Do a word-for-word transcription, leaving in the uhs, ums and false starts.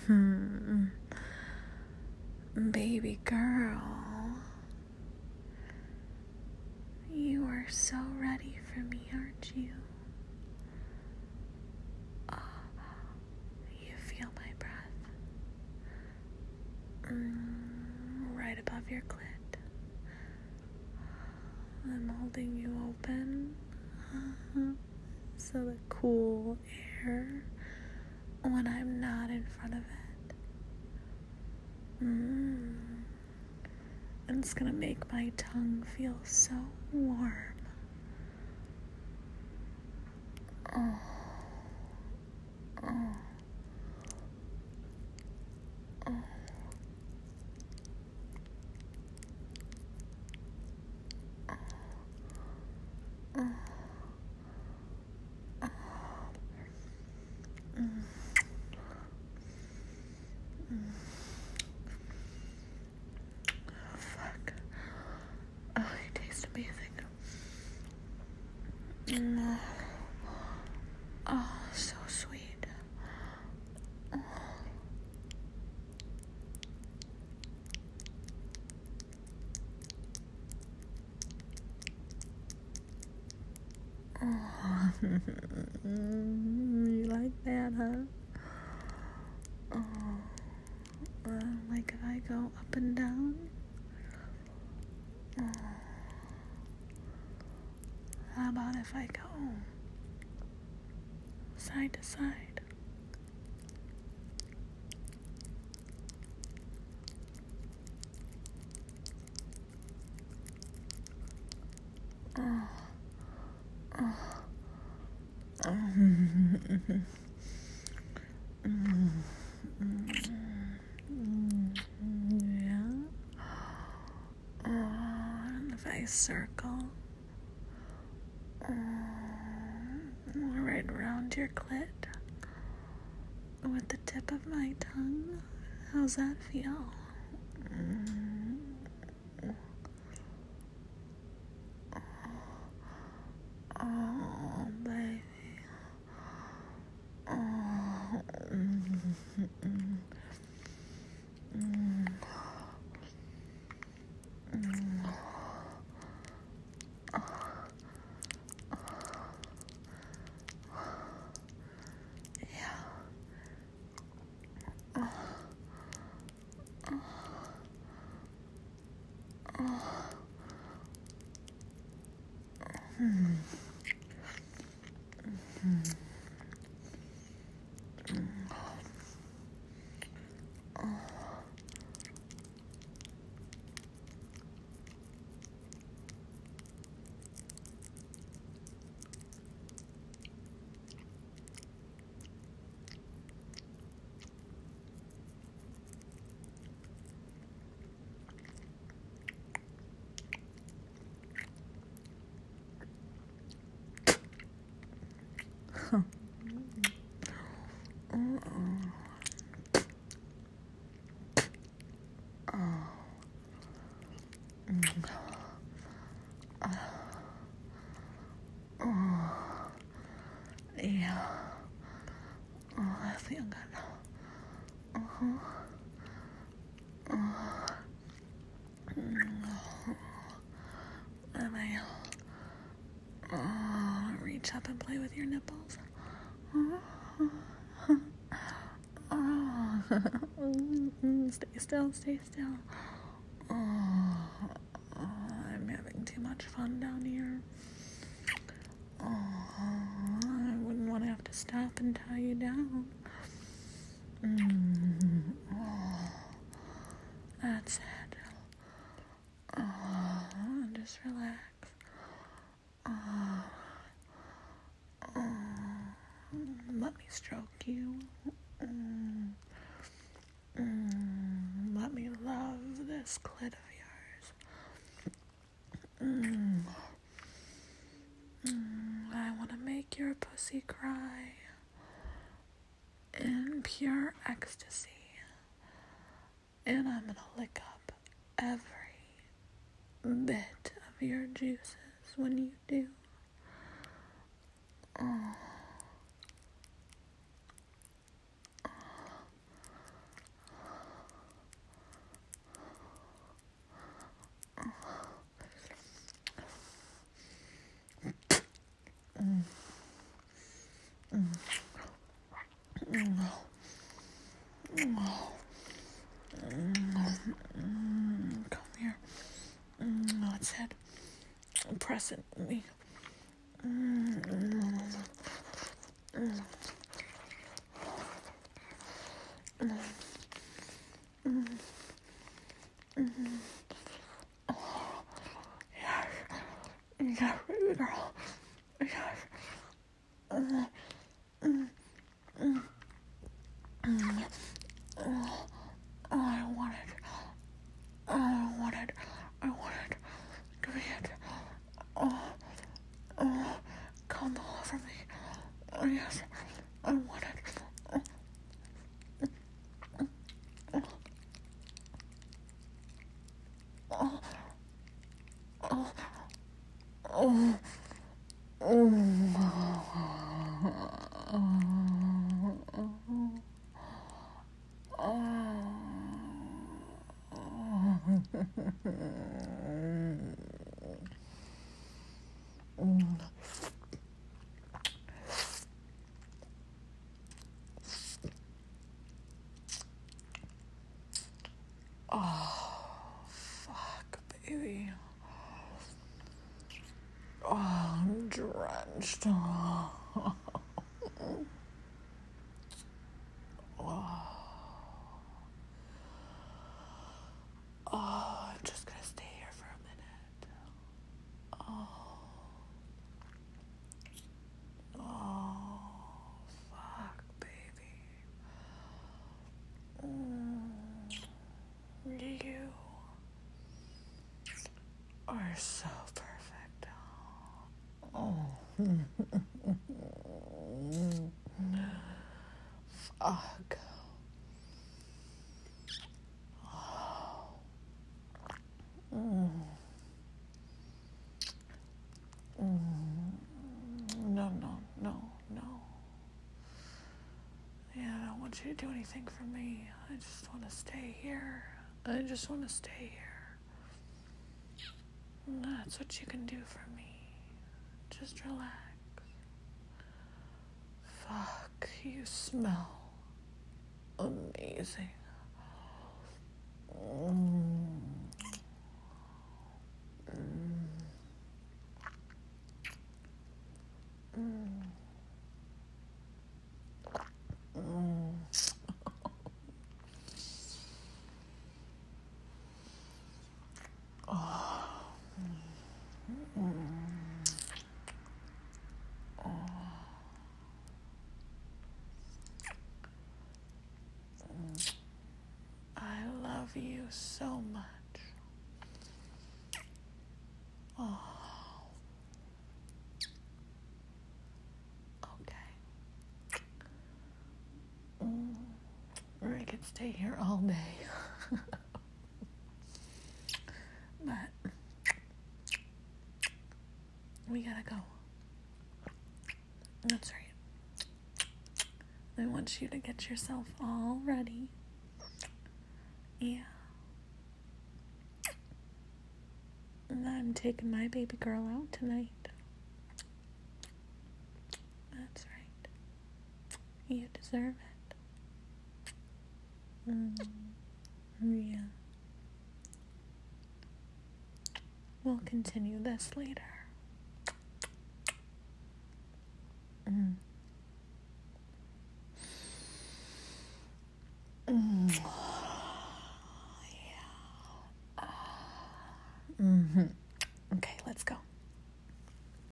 Hmm. Baby girl, you are so ready for me, aren't you? Oh, you feel my breath mm, right above your clit. I'm holding you open so the cool air when I'm not in front of it. Mm. And it's gonna make my tongue feel so warm. Oh. Oh. Oh. Oh. Oh. Mm. Mm. Oh, fuck. Oh, you taste amazing. Mm. Oh, so sweet. Oh. Oh. You like that, huh? Oh. Uh, like if I go up and down? Oh. How about if I go side to side? Oh. Oh. Oh. Mm. Mm. Mm. Yeah. Oh, and if I circle oh, right around your clit with the tip of my tongue, how's that feel? Mm. Oh, baby. Oh. Mm. Mm. Mm. Mm. Yeah. Oh. Oh. Oh. Hmm. Hmm. Huh. Oh. Oh. Mm. Oh. Yeah. Oh, I feel good. Uh-huh. Oh. And I oh, reach up and play with your nipples. Oh. Stay still, stay still. Oh. Oh, I'm having too much fun down here. Oh, I wouldn't want to have to stop and tie you down. Mm. Oh, that's it. Oh, just relax. Oh, oh, let me stroke you. Mm. Mm. Let me love this clit of yours. Mm. Mm. I want to make your pussy cry in pure ecstasy. And I'm gonna lick up every bit of your juices when you do. Oh. Come here. Let's head. Press it with me. Yes. Yes, baby girl. Yes. I want it. I want it. I want it. Give me it. Oh, oh, come all over me. Oh, yes, I want it. Oh, oh, oh, oh, fuck, baby. Oh, I'm drenched. Oh. Oh, I'm just gonna stay here for a minute. Oh. Oh, fuck, baby. Mm. You are so perfect. Oh. Fuck. Mm. Mm. No, no, no, no. Yeah, I don't want you to do anything for me. I just want to stay here. I just want to stay here. That's what you can do for me. Just relax. Fuck, you smell amazing. Mm. Mm. Mm. Mm. Oh. Mm. Oh. I love you so much. Oh. Okay. Mm. Or I could stay here all day. But we gotta go. That's right. I want you to get yourself all ready. Yeah. And I'm taking my baby girl out tonight. That's right. You deserve it. Mm. Yeah. We'll continue this later. Mm. Mm. Yeah. Mm-hmm. Okay, let's go.